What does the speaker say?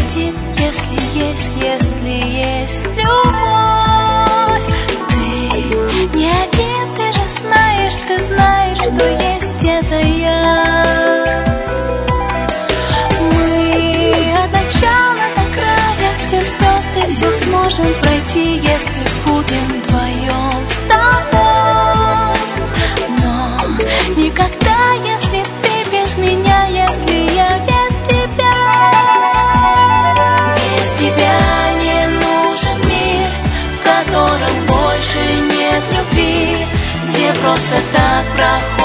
один, если есть любовь. Ты не один, ты же знаешь, ты знаешь, что есть где-то я. Мы от начала до края, где звезды, все сможем пройти, если будем вдвоем с тобой. Но никогда, если ты без меня, если я без тебя. Без тебя не нужен мир, в котором больше нет любви, где просто так проходит